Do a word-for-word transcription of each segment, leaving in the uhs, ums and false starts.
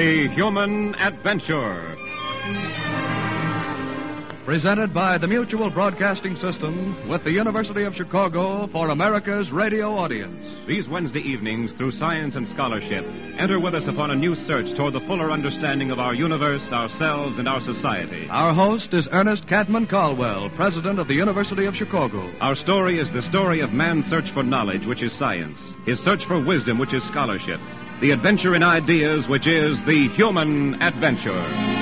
The Human Adventure. Presented by the Mutual Broadcasting System with the University of Chicago for America's radio audience. These Wednesday evenings, through science and scholarship, enter with us upon a new search toward the fuller understanding of our universe, ourselves, and our society. Our host is Ernest Catman Caldwell, president of the University of Chicago. Our story is the story of man's search for knowledge, which is science, his search for wisdom, which is scholarship, the adventure in ideas, which is the human adventure.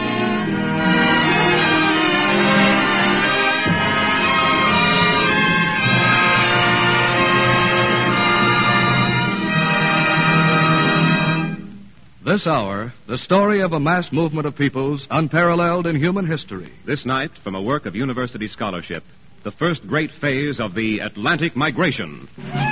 This hour, the story of a mass movement of peoples unparalleled in human history. This night, from a work of university scholarship, the first great phase of the Atlantic migration.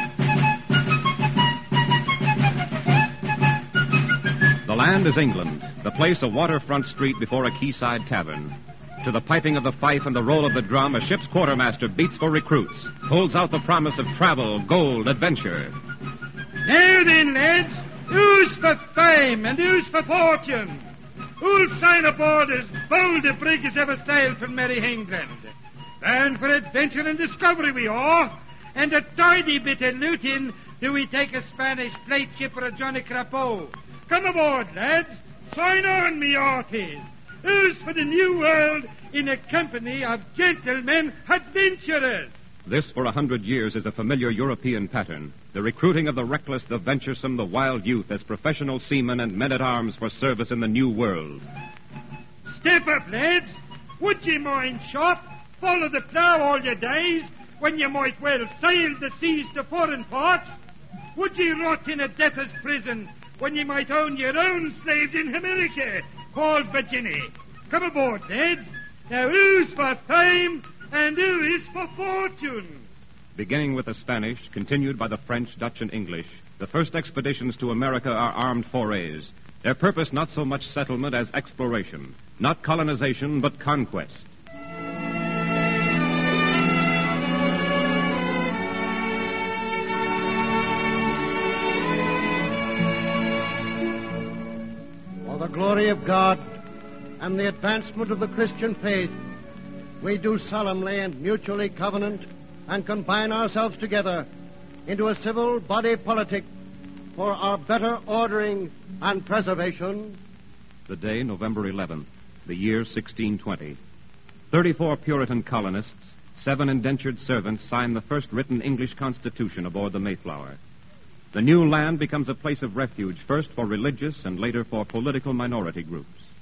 The land is England, the place a waterfront street before a quayside tavern. To the piping of the fife and the roll of the drum, a ship's quartermaster beats for recruits, holds out the promise of travel, gold, adventure. Now then, lads, who's for fame and who's for fortune? Who'll sign aboard as bold a brig as ever sailed from merry England? Bound for adventure and discovery we are, and a tidy bit of looting do we take a Spanish plate ship or a Johnny Crapaud. Come aboard, lads. Sign on, me hearties. Who's for the new world in a company of gentlemen adventurers? This, for a hundred years, is a familiar European pattern. The recruiting of the reckless, the venturesome, the wild youth as professional seamen and men-at-arms for service in the new world. Step up, lads. Would ye mind shop, follow the plough all your days, when you might well sail the seas to foreign parts? Would ye rot in a debtor's prison, when ye might own your own slaves in America, called Virginia? Come aboard, lads. Now who's for fame and who is for fortune? Beginning with the Spanish, continued by the French, Dutch, and English, the first expeditions to America are armed forays. Their purpose not so much settlement as exploration, not colonization, but conquest. For the glory of God and the advancement of the Christian faith, we do solemnly and mutually covenant and combine ourselves together into a civil body politic for our better ordering and preservation. The day, November eleventh, the year sixteen twenty. Thirty-four Puritan colonists, seven indentured servants sign the first written English Constitution aboard the Mayflower. The new land becomes a place of refuge, first for religious and later for political minority groups.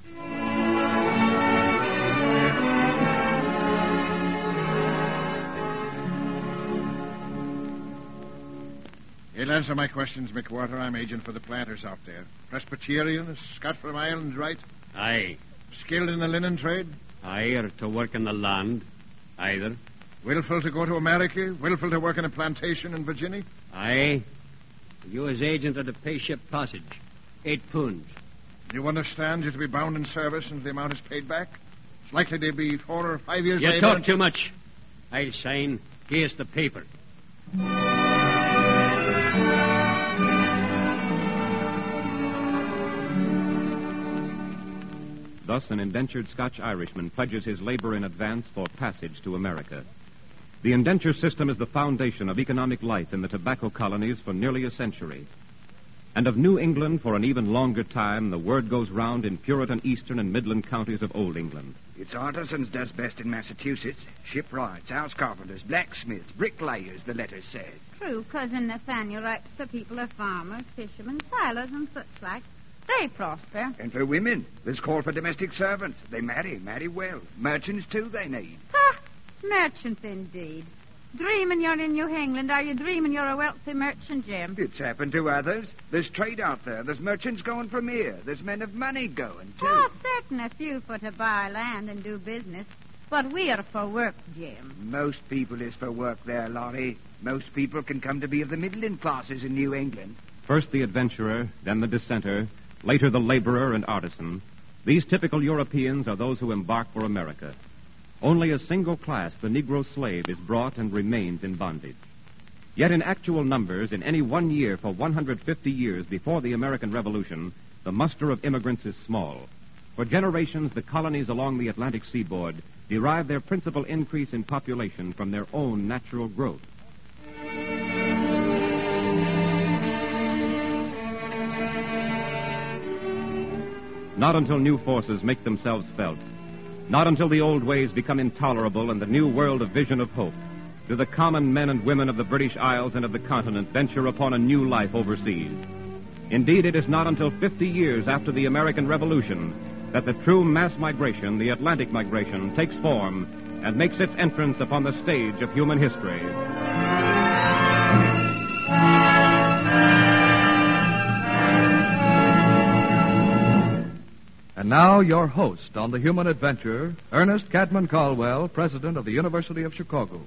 He'll answer my questions, McWhorter. I'm agent for the planters out there. Presbyterian, a Scot from Ireland, right? Aye. Skilled in the linen trade? Aye, or to work in the land. Either. Willful to go to America? Willful to work in a plantation in Virginia? Aye. You as agent of the pay ship passage. Eight pounds. You understand you're to be bound in service until the amount is paid back? It's likely to be four or five years You later. talk too much. I'll sign. Here's the paper. Thus, an indentured Scotch-Irishman pledges his labor in advance for passage to America. The indenture system is the foundation of economic life in the tobacco colonies for nearly a century. And of New England for an even longer time, the word goes round in Puritan eastern and midland counties of Old England. It's artisans does best in Massachusetts. Shipwrights, house carpenters, blacksmiths, bricklayers, the letters said. True, Cousin Nathaniel writes the people are farmers, fishermen, sailors, and such like. They prosper. And for women, there's call for domestic servants. They marry, marry well. Merchants, too, they need. Ha! Merchants, indeed. Dreaming you're in New England, are you dreaming you're a wealthy merchant, Jim? It's happened to others. There's trade out there. There's merchants going from here. There's men of money going, too. Oh, certain a few for to buy land and do business. But we are for work, Jim. Most people is for work there, Lottie. Most people can come to be of the middling classes in New England. First the adventurer, then the dissenter, later the laborer and artisan. These typical Europeans are those who embark for America. Only a single class, the Negro slave, is brought and remains in bondage. Yet in actual numbers, in any one year for one hundred fifty years before the American Revolution, the muster of immigrants is small. For generations, the colonies along the Atlantic seaboard derive their principal increase in population from their own natural growth. Not until new forces make themselves felt, not until the old ways become intolerable and the new world a vision of hope, do the common men and women of the British Isles and of the continent venture upon a new life overseas. Indeed, it is not until fifty years after the American Revolution that the true mass migration, the Atlantic migration, takes form and makes its entrance upon the stage of human history. And now, your host on the human adventure, Ernest Cadman Caldwell, president of the University of Chicago.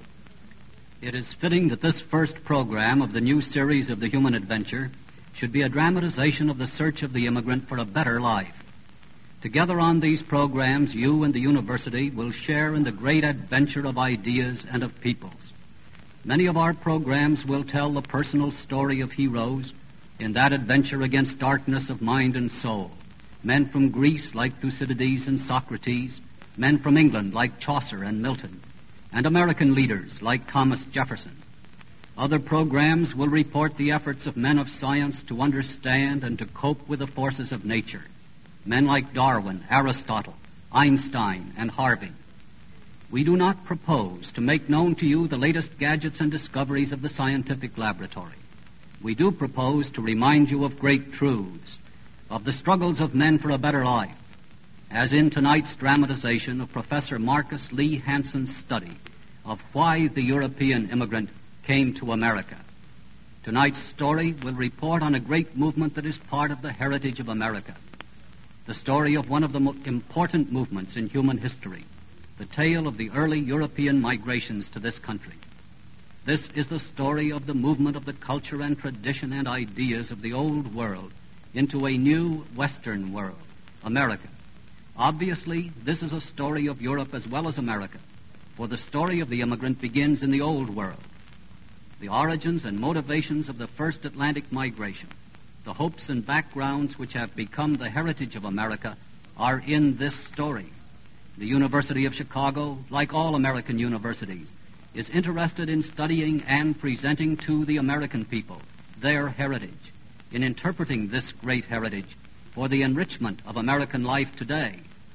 It is fitting that this first program of the new series of the human adventure should be a dramatization of the search of the immigrant for a better life. Together on these programs, you and the university will share in the great adventure of ideas and of peoples. Many of our programs will tell the personal story of heroes in that adventure against darkness of mind and soul. Men from Greece like Thucydides and Socrates, men from England like Chaucer and Milton, and American leaders like Thomas Jefferson. Other programs will report the efforts of men of science to understand and to cope with the forces of nature. Men like Darwin, Aristotle, Einstein, and Harvey. We do not propose to make known to you the latest gadgets and discoveries of the scientific laboratory. We do propose to remind you of great truths, of the struggles of men for a better life, as in tonight's dramatization of Professor Marcus Lee Hanson's study of why the European immigrant came to America. Tonight's story will report on a great movement that is part of the heritage of America, the story of one of the most important movements in human history, the tale of the early European migrations to this country. This is the story of the movement of the culture and tradition and ideas of the old world into a new Western world, America. Obviously, this is a story of Europe as well as America, for the story of the immigrant begins in the Old World. The origins and motivations of the first Atlantic migration, the hopes and backgrounds which have become the heritage of America, are in this story. The University of Chicago, like all American universities, is interested in studying and presenting to the American people their heritage, in interpreting this great heritage for the enrichment of American life today.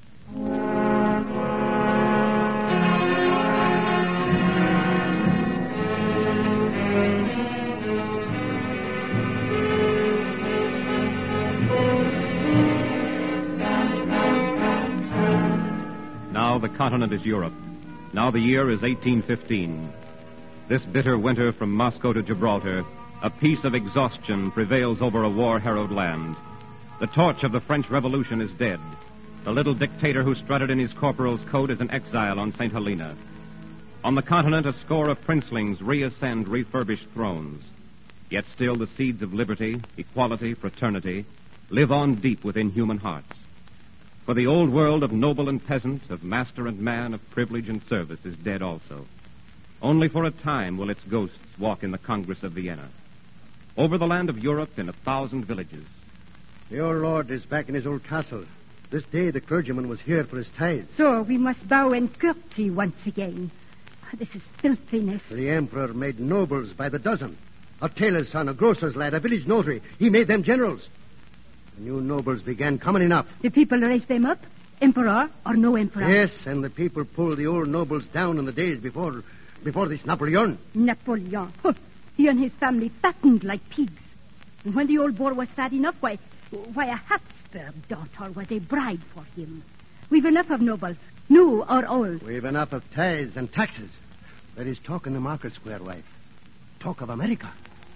Now the continent is Europe. Now the year is eighteen fifteen. This bitter winter from Moscow to Gibraltar, a peace of exhaustion prevails over a war-harrowed land. The torch of the French Revolution is dead. The little dictator who strutted in his corporal's coat is an exile on Saint Helena. On the continent, a score of princelings reascend refurbished thrones. Yet still the seeds of liberty, equality, fraternity live on deep within human hearts. For the old world of noble and peasant, of master and man, of privilege and service is dead also. Only for a time will its ghosts walk in the Congress of Vienna. Over the land of Europe in a thousand villages. The old lord is back in his old castle. This day the clergyman was here for his tithes. So we must bow and curtsy once again. This is filthiness. The emperor made nobles by the dozen. A tailor's son, a grocer's lad, a village notary. He made them generals. The new nobles began coming enough. The people raised them up, emperor or no emperor. Yes, and the people pulled the old nobles down in the days before before this Napoleon. Napoleon. Huh. He and his family fattened like pigs. And when the old boar was fat enough, why, why a Habsburg daughter was a bride for him. We've enough of nobles, new or old. We've enough of tithes and taxes. There is talk in the market square, wife. Talk of America.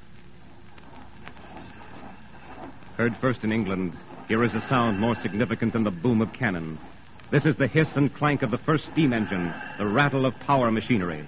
Heard first in England, here is a sound more significant than the boom of cannon. This is the hiss and clank of the first steam engine, the rattle of power machinery.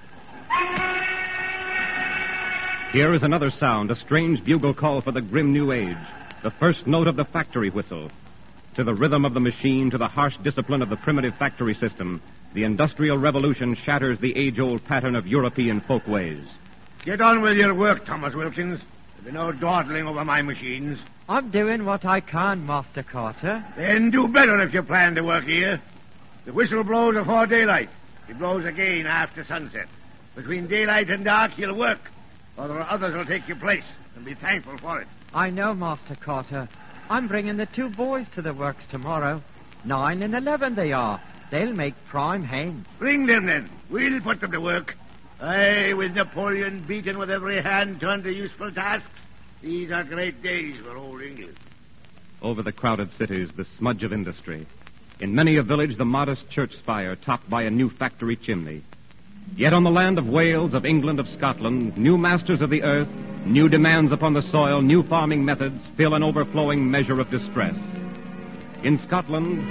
Here is another sound, a strange bugle call for the grim new age, the first note of the factory whistle. To the rhythm of the machine, to the harsh discipline of the primitive factory system, the Industrial Revolution shatters the age-old pattern of European folk ways. Get on with your work, Thomas Wilkins. There'll be no dawdling over my machines. I'm doing what I can, Master Carter. Then do better if you plan to work here. The whistle blows before daylight. It blows again after sunset. Between daylight and dark, you'll work, or there are others will take your place, and be thankful for it. I know, Master Carter. I'm bringing the two boys to the works tomorrow. Nine and eleven they are. They'll make prime hens. Bring them, then. We'll put them to work. Aye, with Napoleon beaten with every hand turned to useful tasks, these are great days for old England. Over the crowded cities, the smudge of industry. In many a village, the modest church spire topped by a new factory chimney. Yet on the land of Wales, of England, of Scotland, new masters of the earth, new demands upon the soil, new farming methods fill an overflowing measure of distress. In Scotland...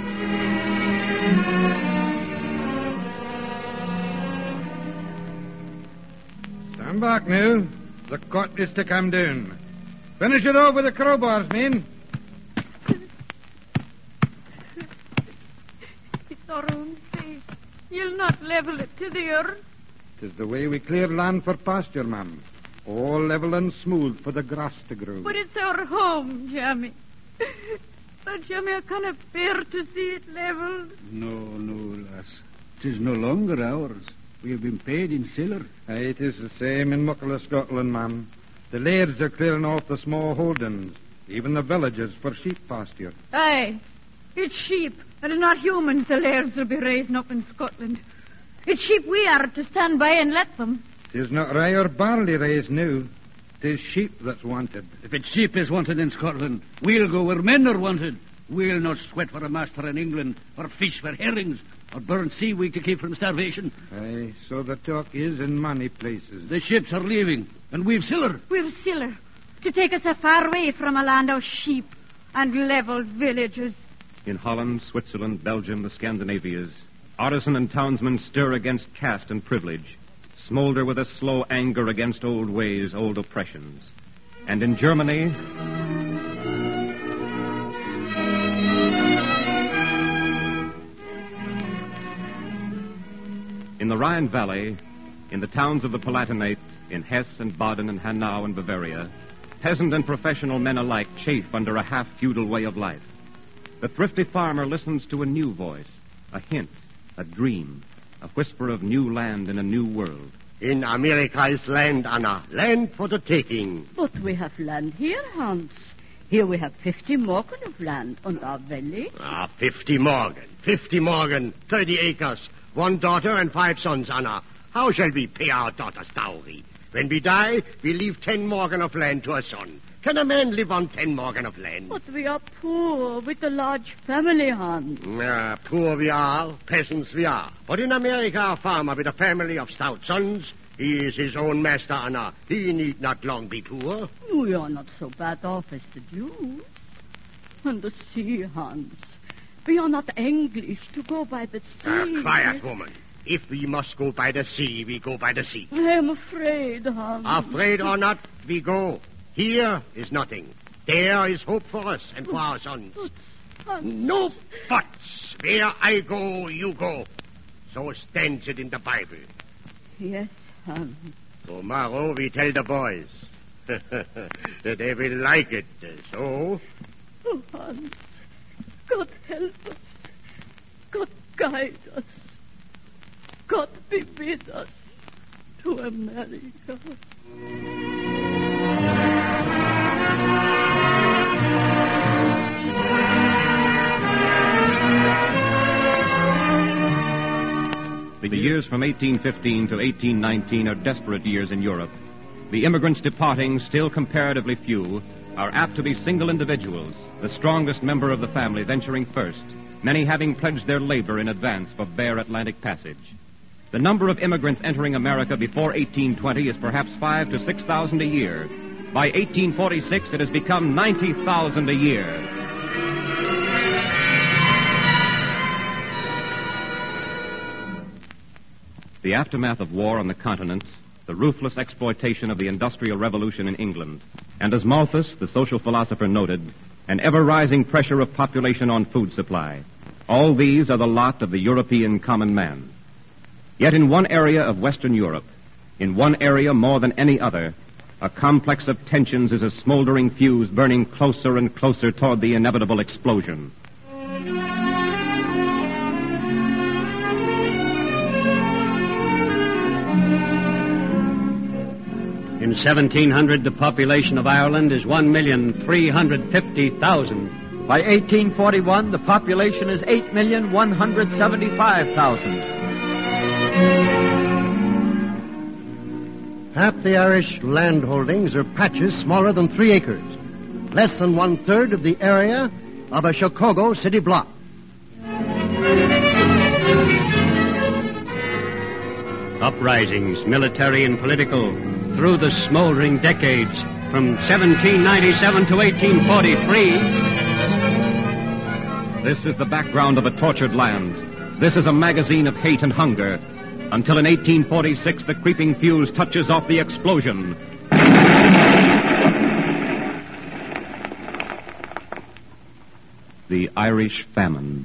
Stand back now. The cut is to come down. Finish it off with the crowbars, men. It's our own face. You'll not level it to the earth. 'Tis the way we clear land for pasture, ma'am. All level and smooth for the grass to grow. But it's our home, Jamie. But, Jamie, I cannot bear to see it leveled. No, no, lass. 'Tis no longer ours. We have been paid in siller. Aye, it is the same in muckle of Scotland, ma'am. The lairds are clearing off the small holdings, even the villages, for sheep pasture. Aye, it's sheep, and not humans the lairds will be raising up in Scotland. It's sheep we are to stand by and let them. 'Tis not rye or barley raised now. 'Tis sheep that's wanted. If it's sheep is wanted in Scotland, we'll go where men are wanted. We'll not sweat for a master in England, or fish for herrings, or burn seaweed to keep from starvation. Aye, so the talk is in many places. The ships are leaving, and we've siller. We've siller to take us a far away from a land of sheep and level villages. In Holland, Switzerland, Belgium, the Scandinavias, artisan and townsman stir against caste and privilege, smolder with a slow anger against old ways, old oppressions. And in Germany... In the Rhine Valley, in the towns of the Palatinate, in Hesse and Baden and Hanau and Bavaria, peasant and professional men alike chafe under a half-feudal way of life. The thrifty farmer listens to a new voice, a hint, a dream, a whisper of new land in a new world. In America is land, Anna. Land for the taking. But we have land here, Hans. Here we have fifty morgen of land on our valley. Ah, fifty morgen. Fifty morgen. Thirty acres. One daughter and five sons, Anna. How shall we pay our daughter's dowry? When we die, we leave ten morgen of land to a son. Can a man live on ten morgen of land? But we are poor with a large family, Hans. Uh, poor we are, peasants we are. But in America, a farmer with a family of stout sons, he is his own master, Anna. He need not long be poor. We are not so bad off as the Jews. And the sea, Hans. We are not English to go by the sea. Uh, quiet, woman. If we must go by the sea, we go by the sea. I am afraid, Hans. Afraid or not, we go. Here is nothing. There is hope for us and for our sons. But, Hans... No buts. Where I go, you go. So stands it in the Bible. Yes, Hans. Tomorrow we tell the boys. They will like it, so... Oh, Hans. God help us. God guide us. God be with us to America. The years from eighteen fifteen to eighteen nineteen are desperate years in Europe. The immigrants departing, still comparatively few, are apt to be single individuals, the strongest member of the family venturing first, many having pledged their labor in advance for bare Atlantic passage. The number of immigrants entering America before eighteen twenty is perhaps five to six thousand a year. By eighteen forty-six, it has become ninety thousand a year. The aftermath of war on the continent, the ruthless exploitation of the Industrial Revolution in England, and as Malthus, the social philosopher, noted, an ever-rising pressure of population on food supply. All these are the lot of the European common man. Yet in one area of Western Europe, in one area more than any other, A complex of tensions is a smoldering fuse burning closer and closer toward the inevitable explosion. In seventeen hundred, the population of Ireland is one million three hundred fifty thousand. By eighteen forty-one, the population is eight million one hundred seventy-five thousand. Half the Irish land holdings are patches smaller than three acres, less than one-third of the area of a Chicago city block. Uprisings, military and political, through the smoldering decades from seventeen ninety-seven to eighteen forty-three. This is the background of a tortured land. This is a magazine of hate and hunger. Until in eighteen forty-six, the creeping fuse touches off the explosion. The Irish Famine.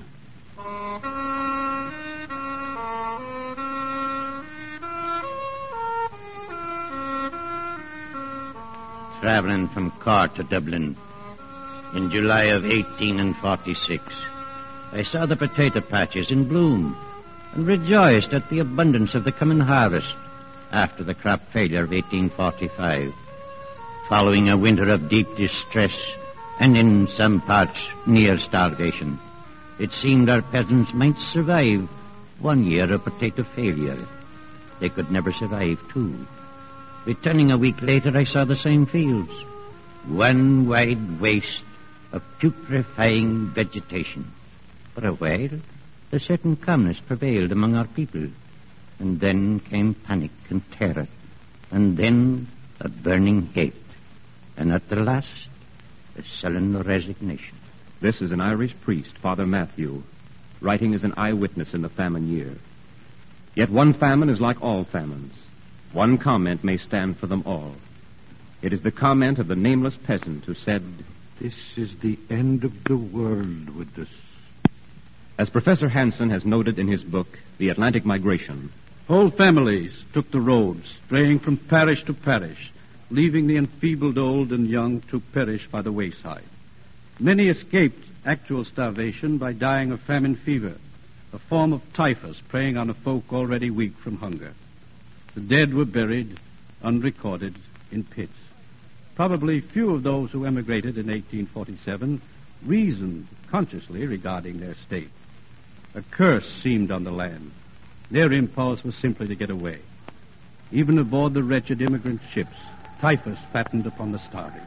Traveling from Cork to Dublin in July of eighteen forty-six, I saw the potato patches in bloom and rejoiced at the abundance of the coming harvest after the crop failure of eighteen forty-five, following a winter of deep distress and in some parts near starvation. It seemed our peasants might survive one year of potato failure. They could never survive two. Returning a week later, I saw the same fields. One wide waste of putrefying vegetation. For a while, a certain calmness prevailed among our people. And then came panic and terror. And then a burning hate. And at the last, a sullen resignation. This is an Irish priest, Father Matthew, writing as an eyewitness in the famine year. Yet one famine is like all famines. One comment may stand for them all. It is the comment of the nameless peasant who said, "This is the end of the world with us." As Professor Hansen has noted in his book, The Atlantic Migration, whole families took the roads, straying from parish to parish, leaving the enfeebled old and young to perish by the wayside. Many escaped actual starvation by dying of famine fever, a form of typhus preying on a folk already weak from hunger. The dead were buried, unrecorded, in pits. Probably few of those who emigrated in eighteen forty-seven reasoned consciously regarding their state. A curse seemed on the land. Their impulse was simply to get away. Even aboard the wretched immigrant ships, typhus fattened upon the starving.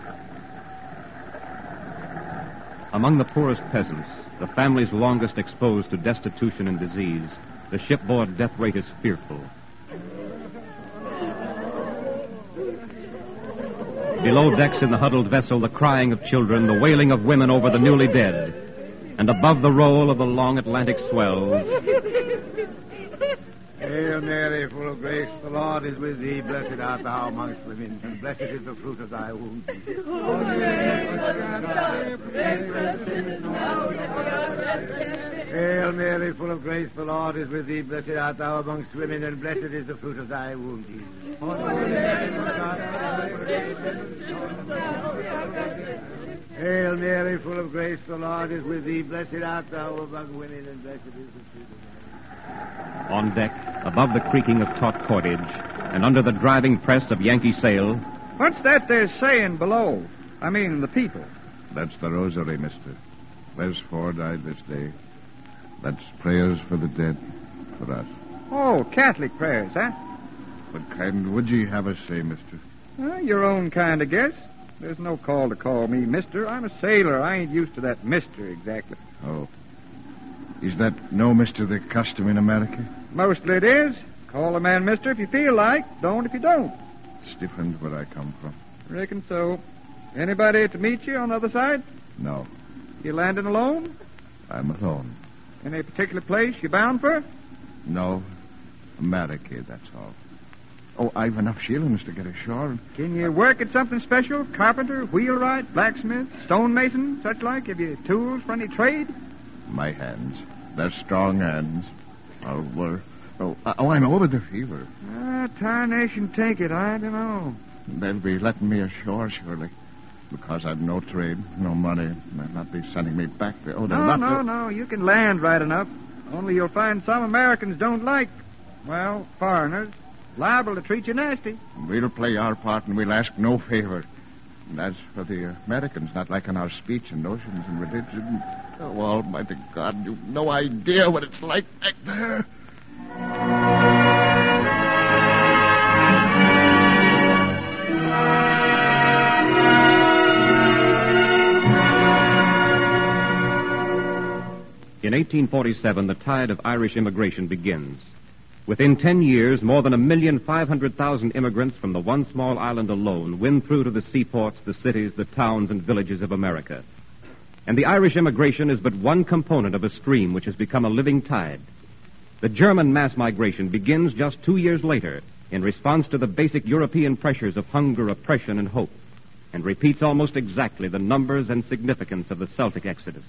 Among the poorest peasants, the families longest exposed to destitution and disease, the shipboard death rate is fearful. Below decks in the huddled vessel, the crying of children, the wailing of women over the newly dead. And above the roll of the long Atlantic swells... Hail Mary, full of grace, the Lord is with thee. Blessed art thou amongst women, and blessed is the fruit of thy womb. Hail Mary, full of grace, the Lord is with thee. Blessed art thou amongst women, and blessed is the fruit of thy womb, Jesus. Hail Mary, full of grace, the Lord is with thee. Blessed art thou among women, and blessed is the fruit of thy womb. On deck, above the creaking of taut cordage, and under the driving press of Yankee sail... What's that they're saying below? I mean, the people. That's the rosary, mister. There's four died this day. That's prayers for the dead, for us. Oh, Catholic prayers, huh? What kind would ye have us say, mister? Well, your own kind, I guess. There's no call to call me mister. I'm a sailor. I ain't used to that mister exactly. Oh. Is that no mister the custom in America? Mostly it is. Call a man mister if you feel like. Don't if you don't. It's different where I come from. Reckon so. Anybody to meet you on the other side? No. You landing alone? I'm alone. Any particular place you bound for? No. America, that's all. Oh, I've enough shillings to get ashore. Can you work at something special? Carpenter, wheelwright, blacksmith, stonemason, such like? Have you tools for any trade? My hands. They're strong hands. I'll work. Oh, oh, I'm over the fever. Ah, tarnation take it. I don't know. They'll be letting me ashore, surely. Because I've no trade, no money. They'll not be sending me back there. Oh, they'll No, not... no, no. You can land right enough. Only you'll find some Americans don't like, well, foreigners. Liable to treat you nasty. We'll play our part and we'll ask no favor. And as for the Americans not liking our speech and notions and religion, oh, almighty God, you've no idea what it's like back there. In eighteen forty-seven, the tide of Irish immigration begins. Within ten years, more than a million five hundred thousand immigrants from the one small island alone win through to the seaports, the cities, the towns, and villages of America. And the Irish immigration is but one component of a stream which has become a living tide. The German mass migration begins just two years later in response to the basic European pressures of hunger, oppression, and hope, and repeats almost exactly the numbers and significance of the Celtic exodus.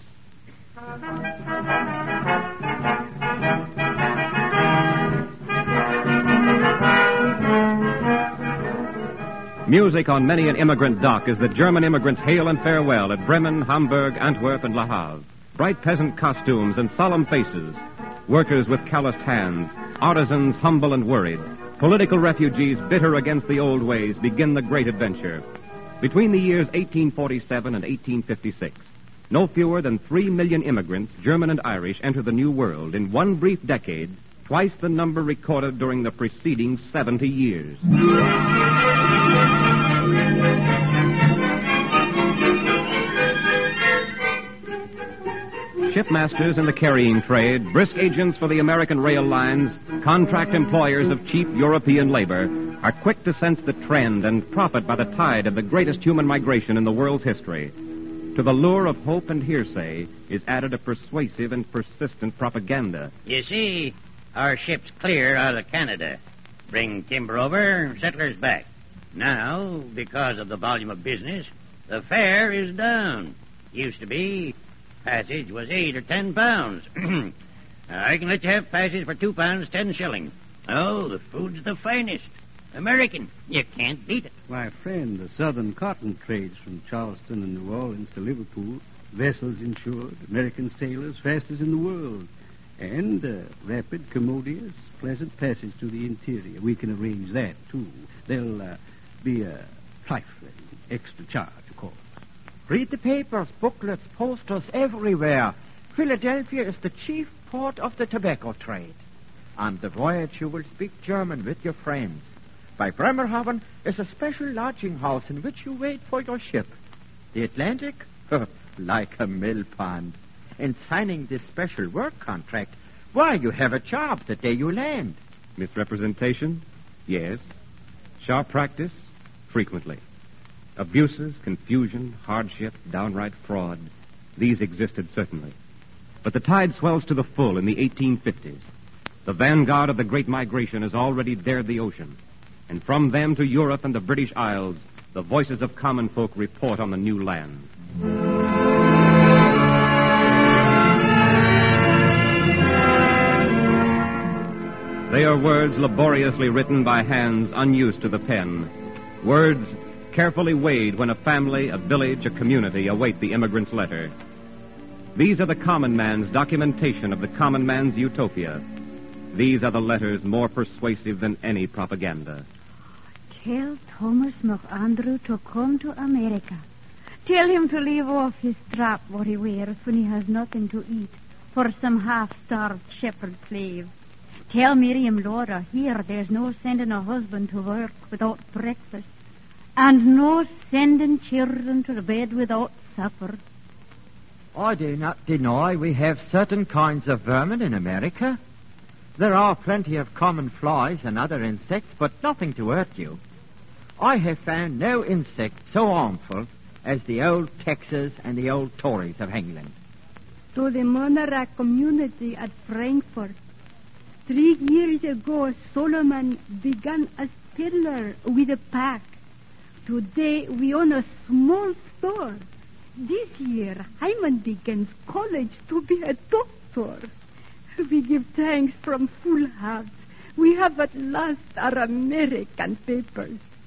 Music on many an immigrant dock as the German immigrants hail and farewell at Bremen, Hamburg, Antwerp, and Le Havre. Bright peasant costumes and solemn faces, workers with calloused hands, artisans humble and worried, political refugees bitter against the old ways begin the great adventure. Between the years eighteen forty-seven and eighteen fifty-six, no fewer than three million immigrants, German and Irish, enter the New World in one brief decade, twice the number recorded during the preceding seventy years. Shipmasters in the carrying trade, brisk agents for the American rail lines, contract employers of cheap European labor, are quick to sense the trend and profit by the tide of the greatest human migration in the world's history. To the lure of hope and hearsay is added a persuasive and persistent propaganda. You see, our ship's clear out of Canada. Bring timber over, settlers back. Now, because of the volume of business, the fare is down. Used to be, passage was eight or ten pounds. I can let you have passage for two pounds, ten shillings. Oh, the food's the finest. American. You can't beat it. My friend, the southern cotton trades from Charleston and New Orleans to Liverpool. Vessels insured, American sailors fastest in the world. And uh, rapid, commodious, pleasant passage to the interior. We can arrange that, too. There'll uh, be a trifling extra charge, of course. Read the papers, booklets, posters everywhere. Philadelphia is the chief port of the tobacco trade. On the voyage, you will speak German with your friends. By Bremerhaven is a special lodging house in which you wait for your ship. The Atlantic? Like a mill pond. In signing this special work contract, why, you have a job the day you land. Misrepresentation? Yes. Sharp practice? Frequently. Abuses, confusion, hardship, downright fraud. These existed certainly. But the tide swells to the full in the eighteen fifties. The vanguard of the Great Migration has already dared the ocean. And from them to Europe and the British Isles, the voices of common folk report on the new land. They are words laboriously written by hands unused to the pen. Words carefully weighed when a family, a village, a community await the immigrant's letter. These are the common man's documentation of the common man's utopia. These are the letters more persuasive than any propaganda. Tell Thomas McAndrew to come to America. Tell him to leave off his strap what he wears when he has nothing to eat for some half-starved shepherd slave. Tell Miriam Laura here there's no sending a husband to work without breakfast and no sending children to bed without supper. I do not deny we have certain kinds of vermin in America. There are plenty of common flies and other insects, but nothing to hurt you. I have found no insect so harmful as the old Texas and the old Tories of England. To the Monarch community at Frankfurt, three years ago, Solomon began as peddler with a pack. Today, we own a small store. This year, Hyman begins college to be a doctor. We give thanks from full hearts. We have at last our American papers.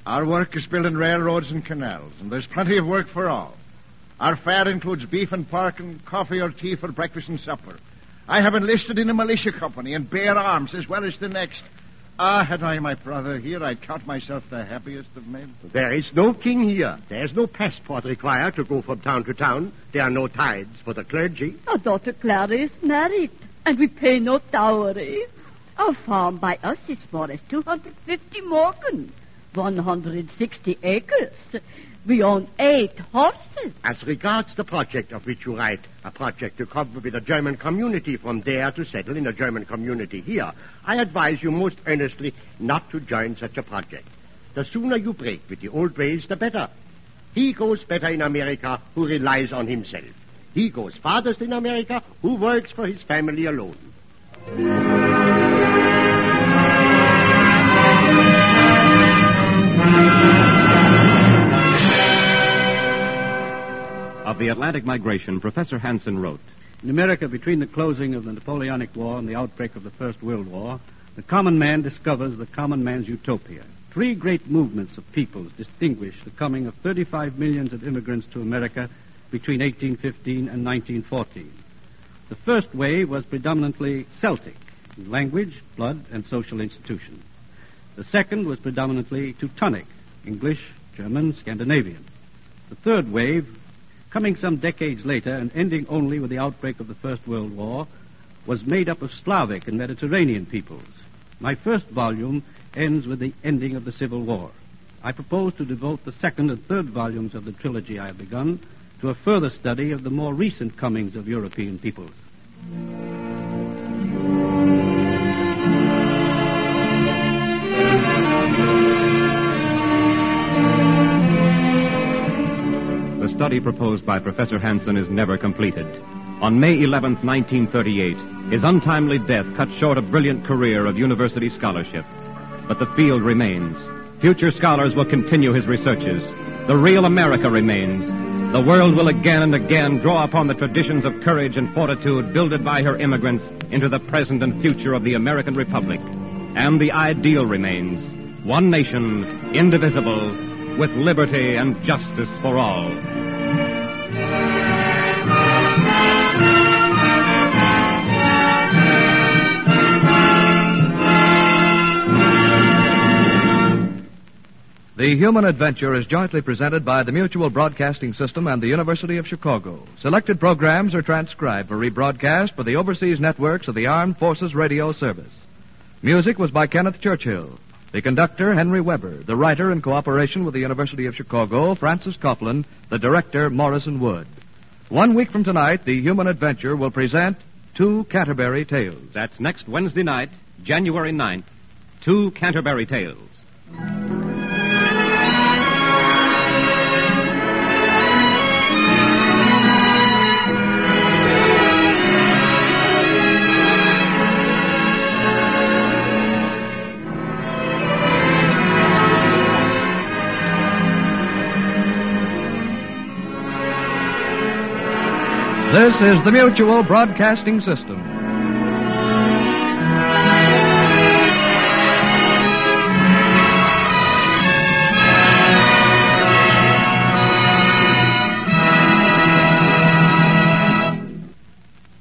Our work is building railroads and canals, and there's plenty of work for all. Our fare includes beef and pork and coffee or tea for breakfast and supper. I have enlisted in a militia company and bear arms as well as the next. Ah, had I my brother here, I'd count myself the happiest of men. There is no king here. There's no passport required to go from town to town. There are no tithes for the clergy. Our daughter Clara is married, and we pay no dowry. Our farm by us is more as two hundred fifty morgen, one hundred sixty acres. We own eight horses. As regards the project of which you write, a project to come with a German community from there to settle in a German community here, I advise you most earnestly not to join such a project. The sooner you break with the old ways, the better. He goes better in America who relies on himself. He goes farthest in America who works for his family alone. Of the Atlantic migration, Professor Hansen wrote, In America, between the closing of the Napoleonic War and the outbreak of the First World War, the common man discovers the common man's utopia. Three great movements of peoples distinguish the coming of thirty-five millions of immigrants to America between eighteen fifteen and nineteen fourteen. The first wave was predominantly Celtic in language, blood, and social institution. The second was predominantly Teutonic, English, German, Scandinavian. The third wave, coming some decades later and ending only with the outbreak of the First World War, was made up of Slavic and Mediterranean peoples. My first volume ends with the ending of the Civil War. I propose to devote the second and third volumes of the trilogy I have begun to a further study of the more recent comings of European peoples. The study proposed by Professor Hansen is never completed. On May eleventh, nineteen thirty-eight, his untimely death cut short a brilliant career of university scholarship. But the field remains. Future scholars will continue his researches. The real America remains. The world will again and again draw upon the traditions of courage and fortitude builded by her immigrants into the present and future of the American Republic. And the ideal remains. One nation, indivisible, with liberty and justice for all. The Human Adventure is jointly presented by the Mutual Broadcasting System and the University of Chicago. Selected programs are transcribed for rebroadcast for the overseas networks of the Armed Forces Radio Service. Music was by Kenneth Churchill. The conductor, Henry Weber. The writer, in cooperation with the University of Chicago, Francis Coughlin. The director, Morrison Wood. One week from tonight, the Human Adventure will present Two Canterbury Tales. That's next Wednesday night, January ninth, Two Canterbury Tales. This is the Mutual Broadcasting System.